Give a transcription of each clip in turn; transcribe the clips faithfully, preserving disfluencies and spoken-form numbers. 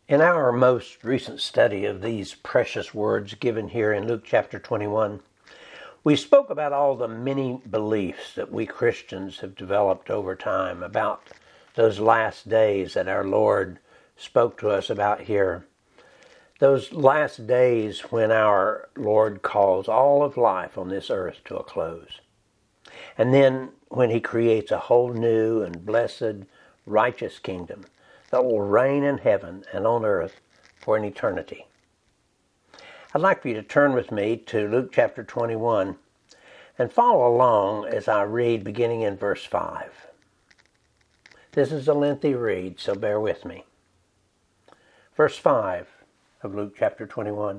In our most recent study of these precious words given here in Luke chapter twenty-one, we spoke about all the many beliefs that we Christians have developed over time about those last days that our Lord spoke to us about here. Those last days when our Lord calls all of life on this earth to a close. And then when He creates a whole new and blessed, righteous kingdom that will reign in heaven and on earth for an eternity. I'd like for you to turn with me to Luke chapter twenty-one and follow along as I read beginning in verse five. This is a lengthy read, so bear with me. Verse five of Luke chapter twenty-one.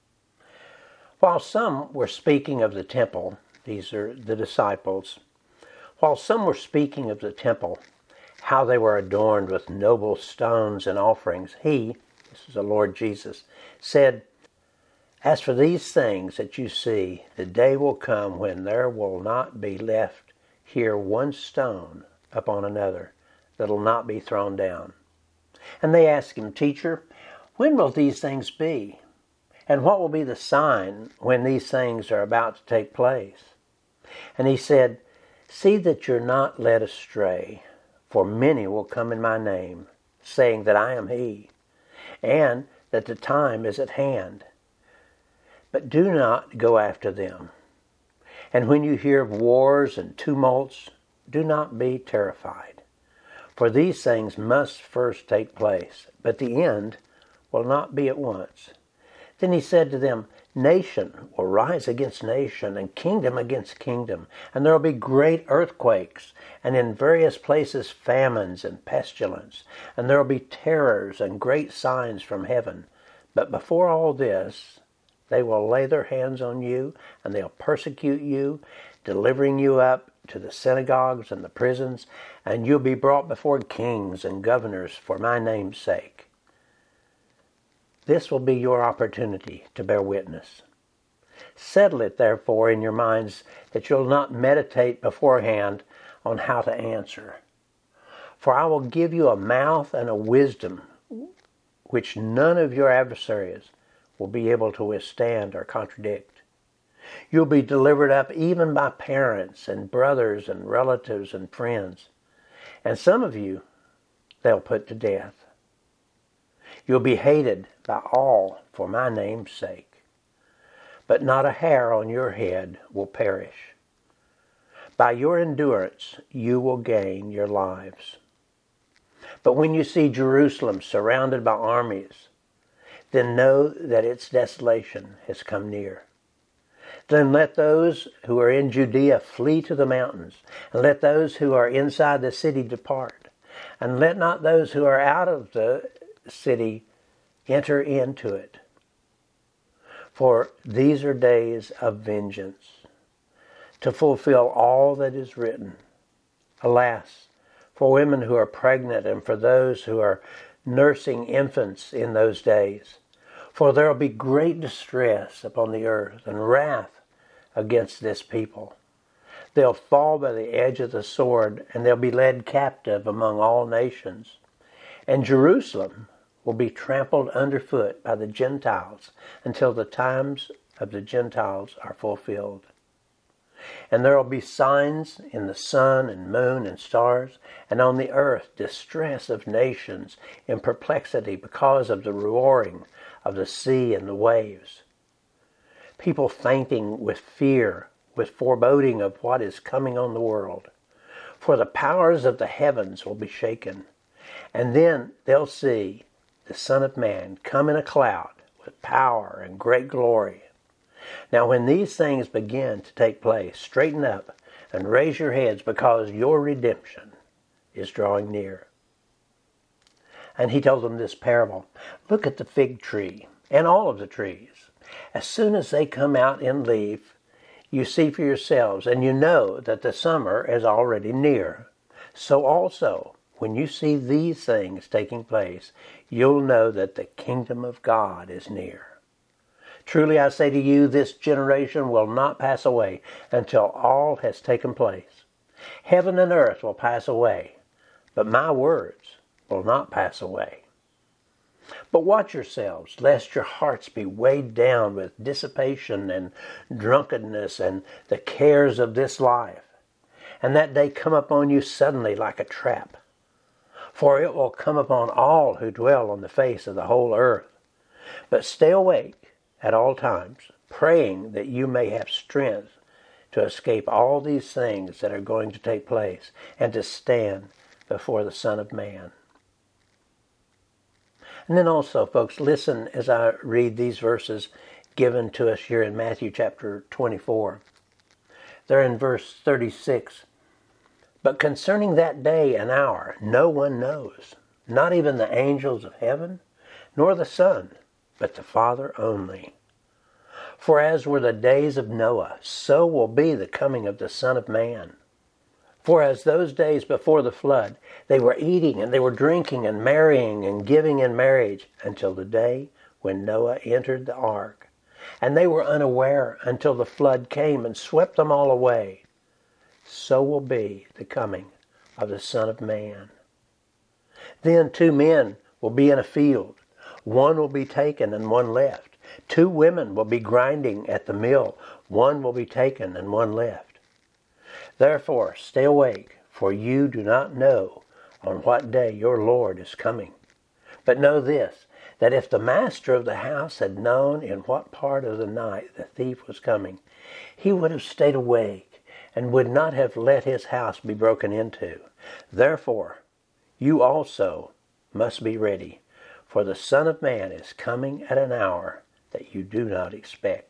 While some were speaking of the temple, these are the disciples, while some were speaking of the temple, how they were adorned with noble stones and offerings, he, this is the Lord Jesus, said, "As for these things that you see, the day will come when there will not be left here one stone upon another that will not be thrown down." And they asked him, "Teacher, when will these things be? And what will be the sign when these things are about to take place?" And he said, "See that you're not led astray. For many will come in my name, saying that I am he, and that the time is at hand. But do not go after them. And when you hear of wars and tumults, do not be terrified. For these things must first take place, but the end will not be at once." Then he said to them, "Nation will rise against nation, and kingdom against kingdom, and there will be great earthquakes, and in various places famines and pestilence, and there will be terrors and great signs from heaven. But before all this, they will lay their hands on you, and they'll persecute you, delivering you up to the synagogues and the prisons, and you'll be brought before kings and governors for my name's sake. This will be your opportunity to bear witness. Settle it, therefore, in your minds that you'll not meditate beforehand on how to answer. For I will give you a mouth and a wisdom which none of your adversaries will be able to withstand or contradict. You'll be delivered up even by parents and brothers and relatives and friends. And some of you they'll put to death. You'll be hated by all for my name's sake. But not a hair on your head will perish. By your endurance you will gain your lives. But when you see Jerusalem surrounded by armies, then know that its desolation has come near. Then let those who are in Judea flee to the mountains, and let those who are inside the city depart, and let not those who are out of the city enter into it. For these are days of vengeance, to fulfill all that is written. Alas, for women who are pregnant and for those who are nursing infants in those days. For there will be great distress upon the earth and wrath against this people. They'll fall by the edge of the sword, and they'll be led captive among all nations. And Jerusalem will be trampled underfoot by the Gentiles until the times of the Gentiles are fulfilled. And there will be signs in the sun and moon and stars, and on the earth distress of nations in perplexity because of the roaring of the sea and the waves. People fainting with fear, with foreboding of what is coming on the world. For the powers of the heavens will be shaken. And then they'll see the Son of Man come in a cloud with power and great glory. Now when these things begin to take place, straighten up and raise your heads, because your redemption is drawing near." And he told them this parable. "Look at the fig tree and all of the trees. As soon as they come out in leaf, you see for yourselves, and you know that the summer is already near. So also, when you see these things taking place, you'll know that the kingdom of God is near. Truly I say to you, this generation will not pass away until all has taken place. Heaven and earth will pass away, but my words will not pass away." But watch yourselves, lest your hearts be weighed down with dissipation and drunkenness and the cares of this life, and that day come upon you suddenly like a trap. For it will come upon all who dwell on the face of the whole earth. But stay awake at all times, praying that you may have strength to escape all these things that are going to take place and to stand before the Son of Man. And then also, folks, listen as I read these verses given to us here in Matthew chapter twenty-four. They're in verse thirty-six. But concerning that day and hour, no one knows, not even the angels of heaven, nor the Son, but the Father only. For as were the days of Noah, so will be the coming of the Son of Man. For as those days before the flood, they were eating and they were drinking and marrying and giving in marriage until the day when Noah entered the ark. And they were unaware until the flood came and swept them all away. So will be the coming of the Son of Man. Then two men will be in a field. One will be taken and one left. Two women will be grinding at the mill. One will be taken and one left. Therefore, stay awake, for you do not know on what day your Lord is coming. But know this, that if the master of the house had known in what part of the night the thief was coming, he would have stayed awake and would not have let his house be broken into. Therefore, you also must be ready, for the Son of Man is coming at an hour that you do not expect.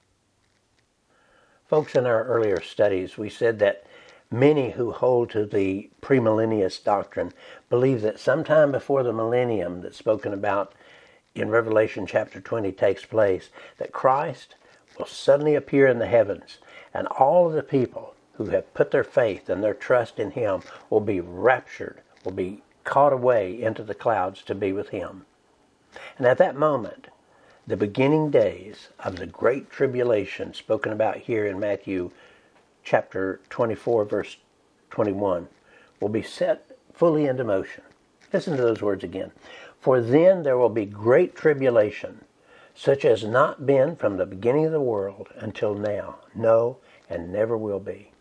Folks, in our earlier studies, we said that many who hold to the premillennialist doctrine believe that sometime before the millennium that's spoken about in Revelation chapter twenty takes place, that Christ will suddenly appear in the heavens, and all of the people who have put their faith and their trust in Him will be raptured, will be caught away into the clouds to be with Him. And at that moment, the beginning days of the great tribulation spoken about here in Matthew chapter twenty-four, verse twenty-one, will be set fully into motion. Listen to those words again. For then there will be great tribulation, such as not been from the beginning of the world until now, no, and never will be.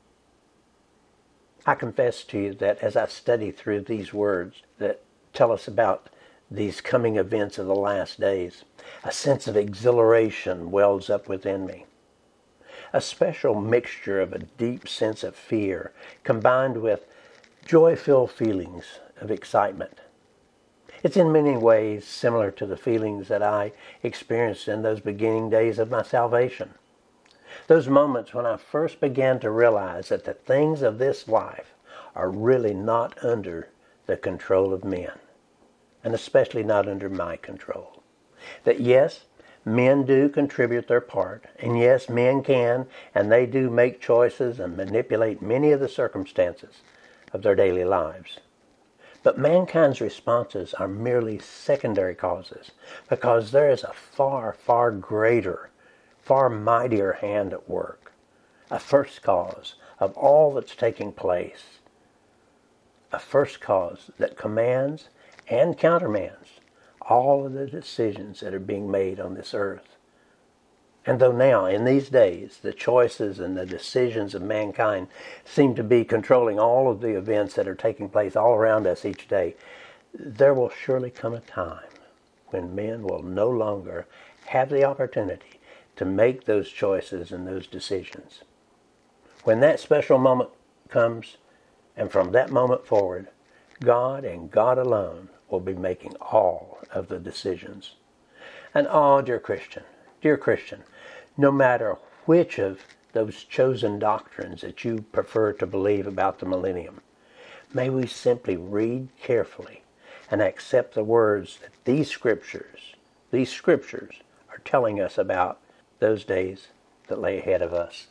I confess to you that as I study through these words that tell us about these coming events of the last days, a sense of exhilaration wells up within me. A special mixture of a deep sense of fear combined with joy-filled feelings of excitement. It's in many ways similar to the feelings that I experienced in those beginning days of my salvation. Those moments when I first began to realize that the things of this life are really not under the control of men, and especially not under my control. That yes, men do contribute their part, and yes, men can, and they do make choices and manipulate many of the circumstances of their daily lives. But mankind's responses are merely secondary causes, because there is a far, far greater, far mightier hand at work, a first cause of all that's taking place, a first cause that commands and countermands all of the decisions that are being made on this earth. And though now, in these days, the choices and the decisions of mankind seem to be controlling all of the events that are taking place all around us each day, there will surely come a time when men will no longer have the opportunity to make those choices and those decisions. When that special moment comes, and from that moment forward, God and God alone will be making all of the decisions. And oh, dear Christian, dear Christian, no matter which of those chosen doctrines that you prefer to believe about the millennium, may we simply read carefully and accept the words that these scriptures, these scriptures are telling us about those days that lay ahead of us.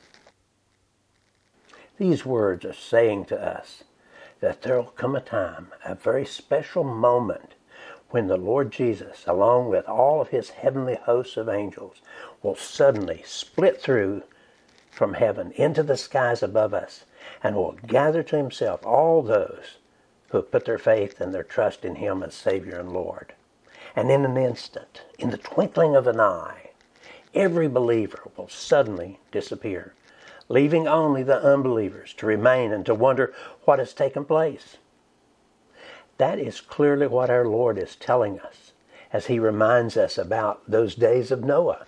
These words are saying to us that there will come a time, a very special moment, when the Lord Jesus, along with all of His heavenly hosts of angels, will suddenly split through from heaven into the skies above us and will gather to Himself all those who have put their faith and their trust in Him as Savior and Lord. And in an instant, in the twinkling of an eye, every believer will suddenly disappear, leaving only the unbelievers to remain and to wonder what has taken place. That is clearly what our Lord is telling us as He reminds us about those days of Noah.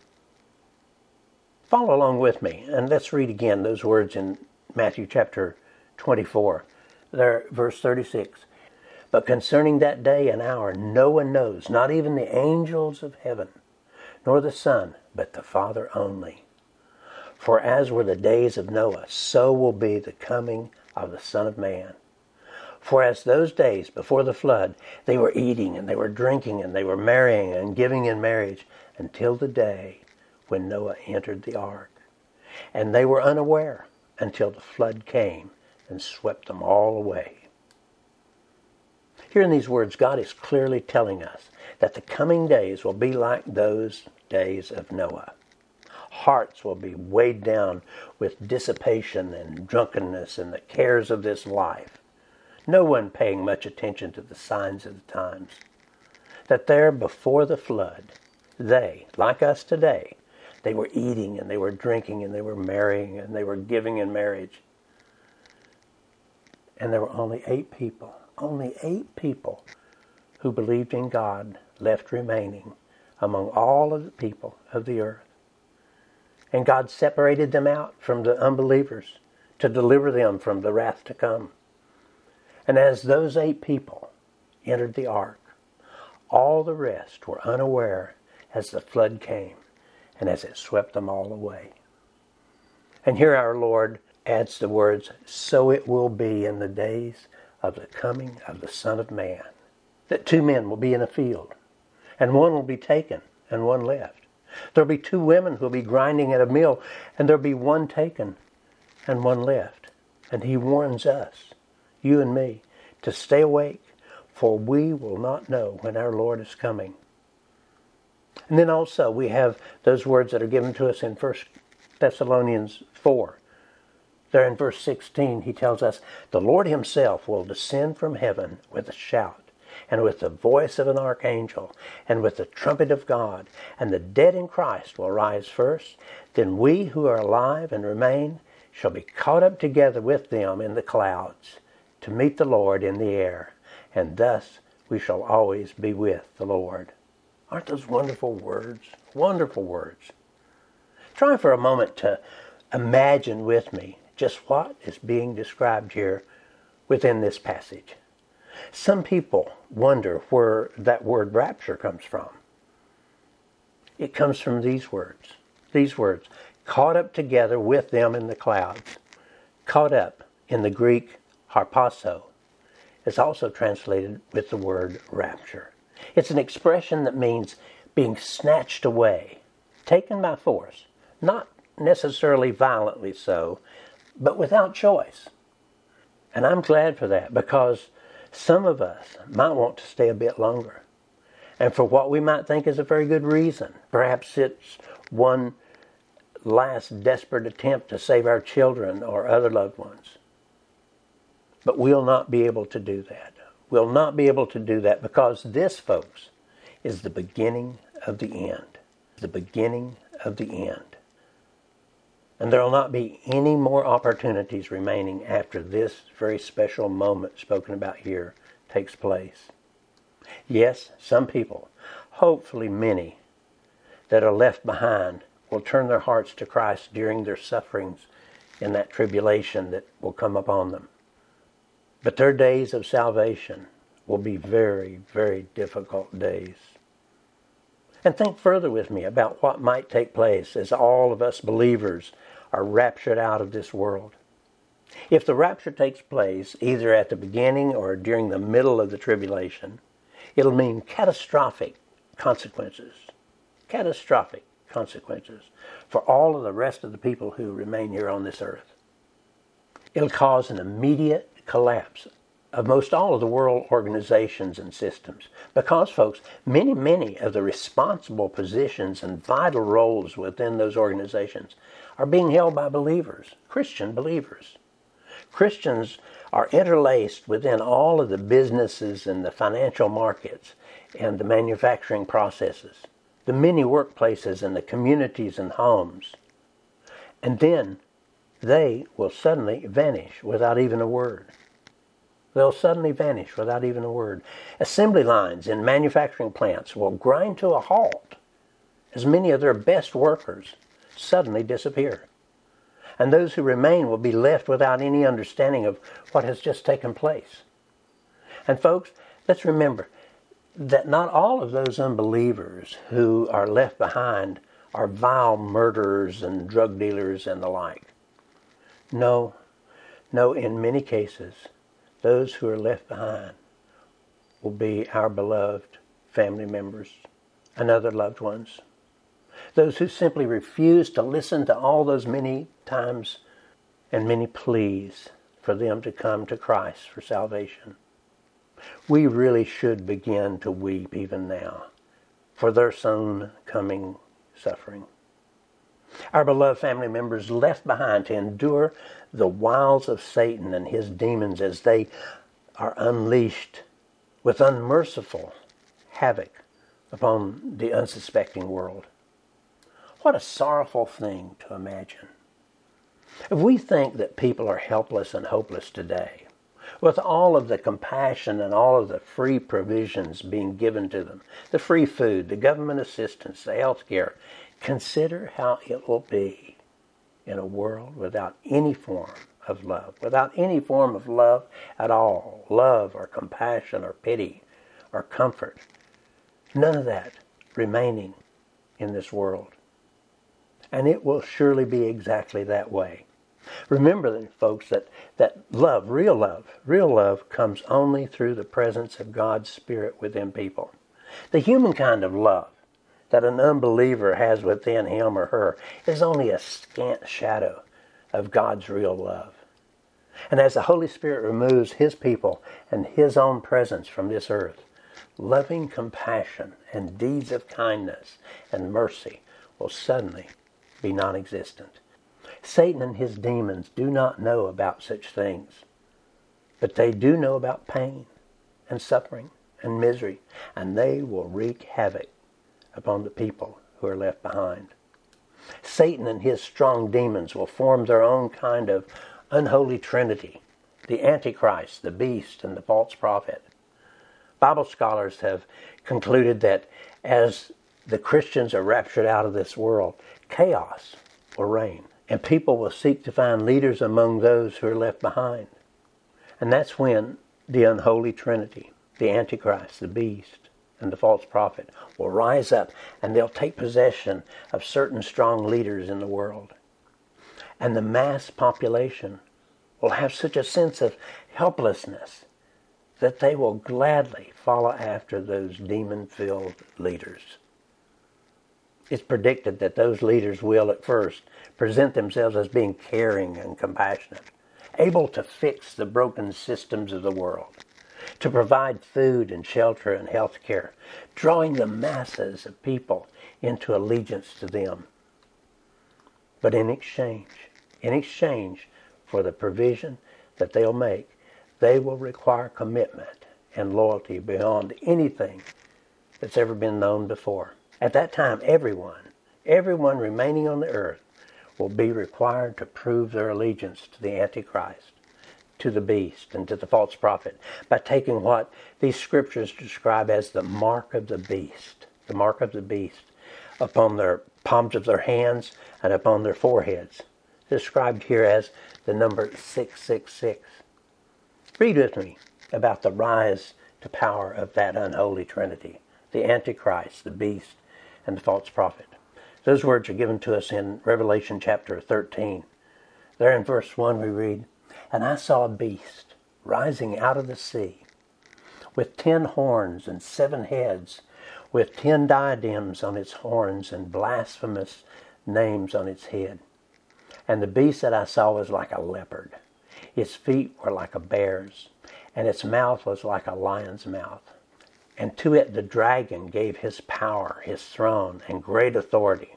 Follow along with me, and let's read again those words in Matthew chapter twenty-four, there, verse thirty-six. But concerning that day and hour, no one knows, not even the angels of heaven, nor the Son, but the Father only. For as were the days of Noah, so will be the coming of the Son of Man. For as those days before the flood, they were eating and they were drinking and they were marrying and giving in marriage until the day when Noah entered the ark. And they were unaware until the flood came and swept them all away. Here in these words, God is clearly telling us that the coming days will be like those days of Noah. Hearts will be weighed down with dissipation and drunkenness and the cares of this life. No one paying much attention to the signs of the times. That there before the flood, they, like us today, they were eating and they were drinking and they were marrying and they were giving in marriage. And there were only eight people. Only eight people who believed in God left remaining among all of the people of the earth. And God separated them out from the unbelievers to deliver them from the wrath to come. And as those eight people entered the ark, all the rest were unaware as the flood came and as it swept them all away. And here our Lord adds the words, so it will be in the days of the coming of the Son of Man, that two men will be in a field, and one will be taken, and one left. There'll be two women who'll be grinding at a mill, and there'll be one taken, and one left. And He warns us, you and me, to stay awake, for we will not know when our Lord is coming. And then also we have those words that are given to us in First Thessalonians four. There in verse sixteen, He tells us, the Lord Himself will descend from heaven with a shout, and with the voice of an archangel, and with the trumpet of God, and the dead in Christ will rise first. Then we who are alive and remain shall be caught up together with them in the clouds to meet the Lord in the air, and thus we shall always be with the Lord. Aren't those wonderful words? Wonderful words. Try for a moment to imagine with me just what is being described here within this passage. Some people wonder where that word rapture comes from. It comes from these words. These words, caught up together with them in the clouds. Caught up in the Greek harpazo is also translated with the word rapture. It's an expression that means being snatched away, taken by force, not necessarily violently so, but without choice. And I'm glad for that, because some of us might want to stay a bit longer. And for what we might think is a very good reason. Perhaps it's one last desperate attempt to save our children or other loved ones. But we'll not be able to do that. We'll not be able to do that because this, folks, is the beginning of the end. The beginning of the end. And there will not be any more opportunities remaining after this very special moment spoken about here takes place. Yes, some people, hopefully many, that are left behind will turn their hearts to Christ during their sufferings in that tribulation that will come upon them. But their days of salvation will be very, very difficult days. And think further with me about what might take place as all of us believers are raptured out of this world. If the rapture takes place either at the beginning or during the middle of the tribulation, it'll mean catastrophic consequences. Catastrophic consequences for all of the rest of the people who remain here on this earth. It'll cause an immediate collapse of most all of the world organizations and systems. Because, folks, many, many of the responsible positions and vital roles within those organizations are being held by believers, Christian believers. Christians are interlaced within all of the businesses and the financial markets and the manufacturing processes, the many workplaces and the communities and homes. And then they will suddenly vanish without even a word. They'll suddenly vanish without even a word. Assembly lines in manufacturing plants will grind to a halt as many of their best workers suddenly disappear. And those who remain will be left without any understanding of what has just taken place. And folks, let's remember that not all of those unbelievers who are left behind are vile murderers and drug dealers and the like. No, no, in many cases, those who are left behind will be our beloved family members and other loved ones. Those who simply refuse to listen to all those many times and many pleas for them to come to Christ for salvation. We really should begin to weep even now for their soon coming suffering. Our beloved family members left behind to endure the wiles of Satan and his demons as they are unleashed with unmerciful havoc upon the unsuspecting world. What a sorrowful thing to imagine. If we think that people are helpless and hopeless today, with all of the compassion and all of the free provisions being given to them, the free food, the government assistance, the health care, consider how it will be in a world without any form of love, without any form of love at all, love or compassion or pity or comfort. None of that remaining in this world. And it will surely be exactly that way. Remember, then, folks, that, that love, real love, real love comes only through the presence of God's Spirit within people. The human kind of love that an unbeliever has within him or her is only a scant shadow of God's real love. And as the Holy Spirit removes His people and His own presence from this earth, loving compassion and deeds of kindness and mercy will suddenly be non-existent. Satan and his demons do not know about such things, but they do know about pain and suffering and misery, and they will wreak havoc upon the people who are left behind. Satan and his strong demons will form their own kind of unholy trinity, the Antichrist, the beast, and the false prophet. Bible scholars have concluded that as the Christians are raptured out of this world, chaos will reign, and people will seek to find leaders among those who are left behind. And that's when the unholy trinity, the Antichrist, the beast, and the false prophet will rise up, and they'll take possession of certain strong leaders in the world. And the mass population will have such a sense of helplessness that they will gladly follow after those demon-filled leaders. It's predicted that those leaders will at first present themselves as being caring and compassionate, able to fix the broken systems of the world, to provide food and shelter and health care, drawing the masses of people into allegiance to them. But in exchange, in exchange for the provision that they'll make, they will require commitment and loyalty beyond anything that's ever been known before. At that time, everyone, everyone remaining on the earth will be required to prove their allegiance to the Antichrist, to the beast, and to the false prophet by taking what these scriptures describe as the mark of the beast, the mark of the beast, upon their palms of their hands and upon their foreheads, described here as the number six six six. Read with me about the rise to power of that unholy trinity, the Antichrist, the beast, and the false prophet. Those words are given to us in Revelation chapter thirteen. There in verse one we read, "And I saw a beast rising out of the sea, with ten horns and seven heads, with ten diadems on its horns and blasphemous names on its head. And the beast that I saw was like a leopard. Its feet were like a bear's, and its mouth was like a lion's mouth. And to it the dragon gave his power, his throne, and great authority.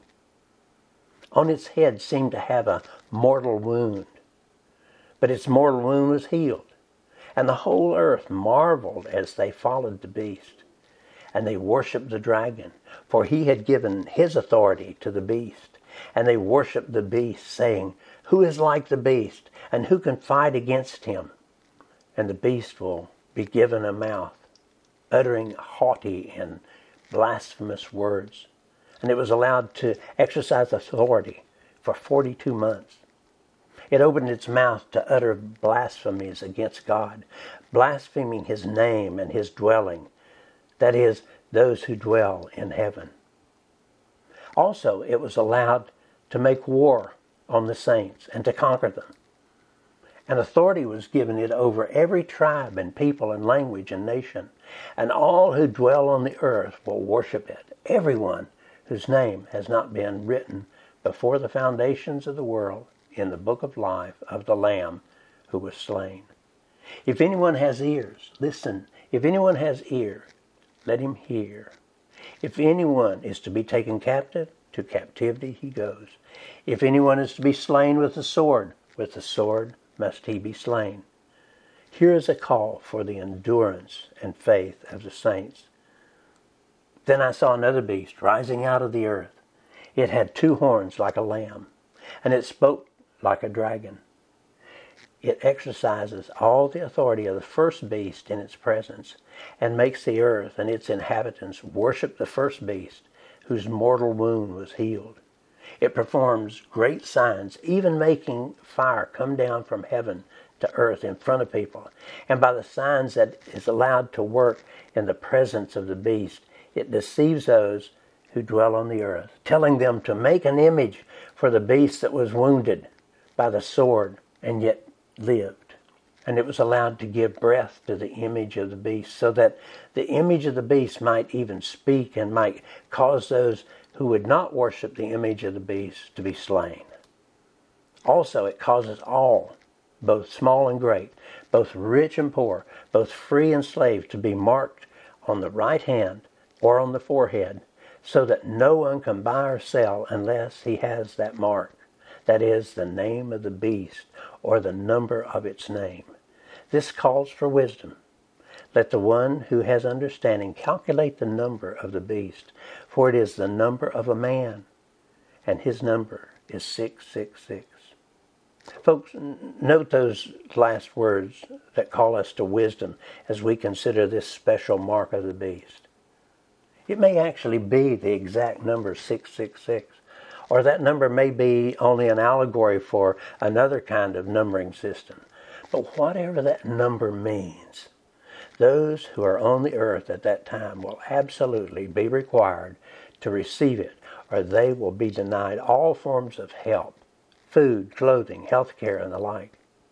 On its head seemed to have a mortal wound, but its mortal wound was healed. And the whole earth marveled as they followed the beast. and they worshiped the dragon, for he had given his authority to the beast. And they worshiped the beast, saying, "Who is like the beast, and who can fight against him?" And the beast will be given a mouth, uttering haughty and blasphemous words. And it was allowed to exercise authority for forty-two months. It opened its mouth to utter blasphemies against God, blaspheming his name and his dwelling, that is, those who dwell in heaven. Also, it was allowed to make war on the saints and to conquer them. And authority was given it over every tribe and people and language and nation. And all who dwell on the earth will worship it, everyone whose name has not been written before the foundations of the world in the book of life of the Lamb who was slain. If anyone has ears, listen. If anyone has ears, let him hear. If anyone is to be taken captive, to captivity he goes. If anyone is to be slain with the sword, with the sword must he be slain. Here is a call for the endurance and faith of the saints. Then I saw another beast rising out of the earth. It had two horns like a lamb, and it spoke like a dragon. It exercises all the authority of the first beast in its presence, and makes the earth and its inhabitants worship the first beast, whose mortal wound was healed. It performs great signs, even making fire come down from heaven to earth in front of people. And by the signs that is allowed to work in the presence of the beast, it deceives those who dwell on the earth, telling them to make an image for the beast that was wounded by the sword and yet lived. And it was allowed to give breath to the image of the beast, so that the image of the beast might even speak and might cause those who would not worship the image of the beast to be slain. Also, it causes all, both small and great, both rich and poor, both free and slave, to be marked on the right hand or on the forehead, so that no one can buy or sell unless he has that mark. That is, the name of the beast, or the number of its name. This calls for wisdom. Let the one who has understanding calculate the number of the beast, for it is the number of a man, and his number is six six six. Folks, note those last words that call us to wisdom as we consider this special mark of the beast. It may actually be the exact number six six six. Or that number may be only an allegory for another kind of numbering system. But whatever that number means, those who are on the earth at that time will absolutely be required to receive it, or they will be denied all forms of help, food, clothing, health care, and the like.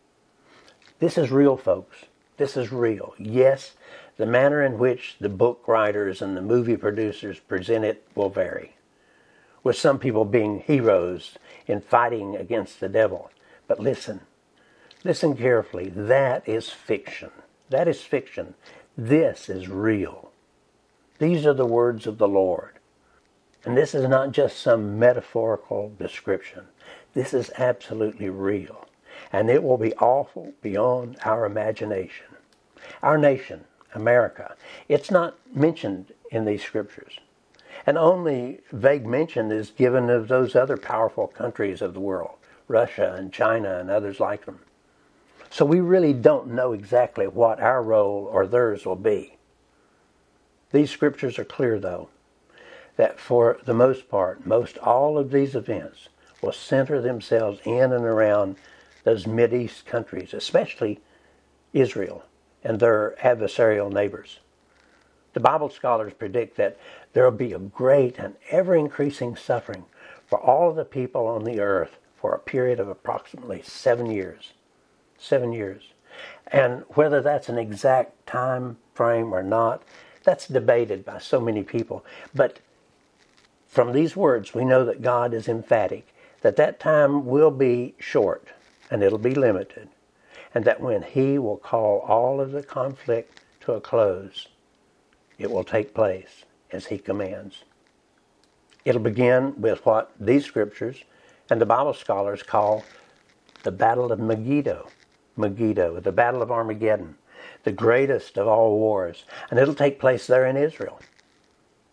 This is real, folks. This is real. Yes, the manner in which the book writers and the movie producers present it will vary, with some people being heroes in fighting against the devil. But listen, listen carefully. That is fiction. That is fiction. This is real. These are the words of the Lord. And this is not just some metaphorical description. This is absolutely real. And it will be awful beyond our imagination. Our nation, America, it's not mentioned in these scriptures. And only vague mention is given of those other powerful countries of the world, Russia and China and others like them. So we really don't know exactly what our role or theirs will be. These scriptures are clear, though, that for the most part, most all of these events will center themselves in and around those Mideast countries, especially Israel and their adversarial neighbors. The Bible scholars predict that there will be a great and ever-increasing suffering for all of the people on the earth for a period of approximately seven years. Seven years. And whether that's an exact time frame or not, that's debated by so many people. But from these words, we know that God is emphatic, that that time will be short and it'll be limited, and that when He will call all of the conflict to a close, it will take place as He commands. It'll begin with what these scriptures and the Bible scholars call the Battle of Megiddo. Megiddo, the Battle of Armageddon, the greatest of all wars. And it'll take place there in Israel.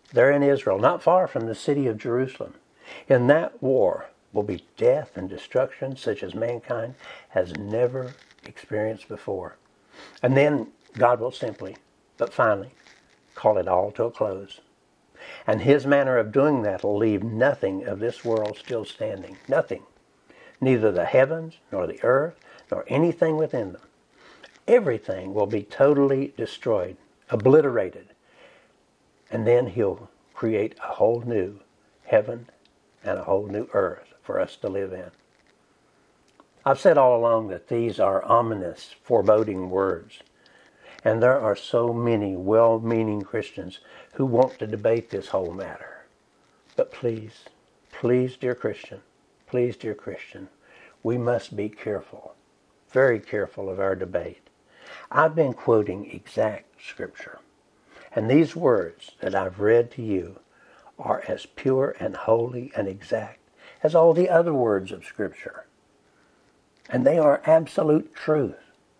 There in Israel, not far from the city of Jerusalem. In that war will be death and destruction such as mankind has never experienced before. And then God will simply, but finally, call it all to a close. And his manner of doing that will leave nothing of this world still standing. Nothing. Neither the heavens, nor the earth, nor anything within them. Everything will be totally destroyed, obliterated. And then he'll create a whole new heaven and a whole new earth for us to live in. I've said all along that these are ominous, foreboding words. And there are so many well-meaning Christians who want to debate this whole matter. But please, please, dear Christian, please, dear Christian, we must be careful, very careful of our debate. I've been quoting exact Scripture. And these words that I've read to you are as pure and holy and exact as all the other words of Scripture. And they are absolute truth.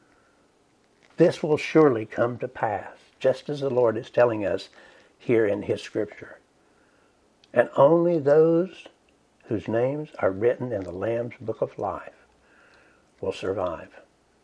This will surely come to pass, just as the Lord is telling us here in his Scripture. And only those whose names are written in the Lamb's Book of Life will survive.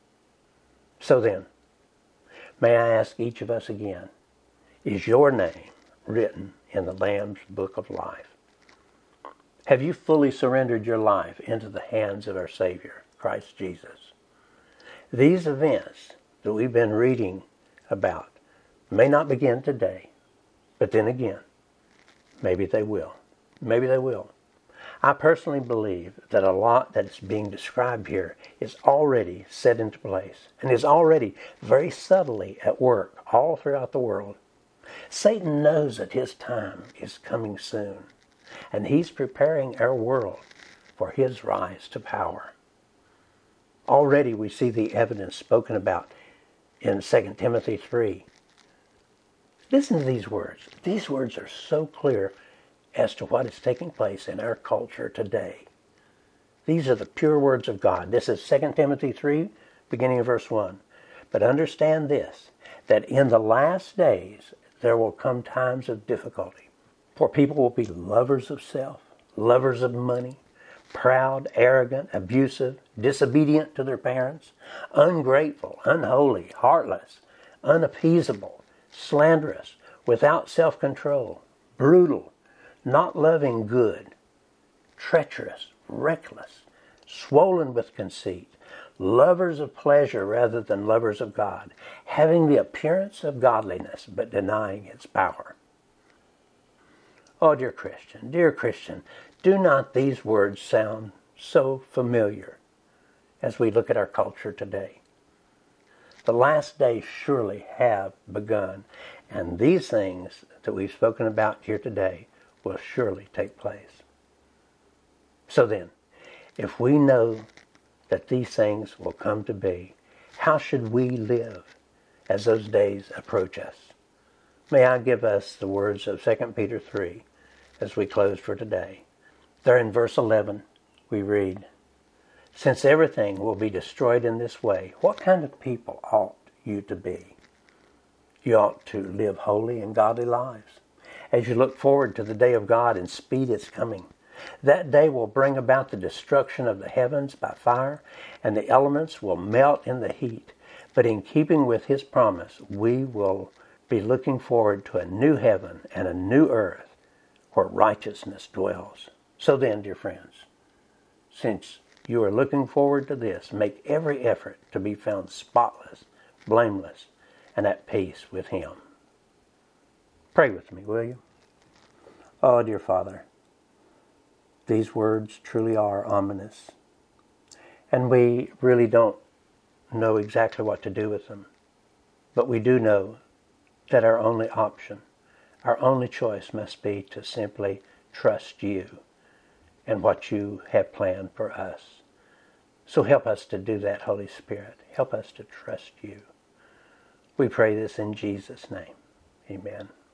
So then, may I ask each of us again, is your name written in the Lamb's Book of Life? Have you fully surrendered your life into the hands of our Savior, Christ Jesus? These events that we've been reading about may not begin today, but then again, maybe they will. Maybe they will. I personally believe that a lot that's being described here is already set into place and is already very subtly at work all throughout the world. Satan knows that his time is coming soon, and he's preparing our world for his rise to power. Already we see the evidence spoken about in Second Timothy three. Listen to these words. These words are so clear as to what is taking place in our culture today. These are the pure words of God. This is Second Timothy three, beginning of verse one. But understand this, that in the last days there will come times of difficulty. For people will be lovers of self, lovers of money, proud, arrogant, abusive, disobedient to their parents, ungrateful, unholy, heartless, unappeasable, slanderous, without self-control, brutal, not loving good, treacherous, reckless, swollen with conceit, lovers of pleasure rather than lovers of God, having the appearance of godliness but denying its power. Oh, dear Christian, dear Christian, do not these words sound so familiar as we look at our culture today? The last days surely have begun, and these things that we've spoken about here today will surely take place. So then, if we know that these things will come to be, how should we live as those days approach us? May I give us the words of Second Peter three as we close for today. There in verse eleven we read, "Since everything will be destroyed in this way, what kind of people ought you to be? You ought to live holy and godly lives as you look forward to the day of God and speed its coming. That day will bring about the destruction of the heavens by fire, and the elements will melt in the heat. But in keeping with his promise, we will be looking forward to a new heaven and a new earth where righteousness dwells." So then, dear friends, since you are looking forward to this, make every effort to be found spotless, blameless, and at peace with him. Pray with me, will you? Oh, dear Father, these words truly are ominous, and we really don't know exactly what to do with them. But we do know that our only option, our only choice must be to simply trust you and what you have planned for us. So help us to do that, Holy Spirit. Help us to trust you. We pray this in Jesus' name. Amen.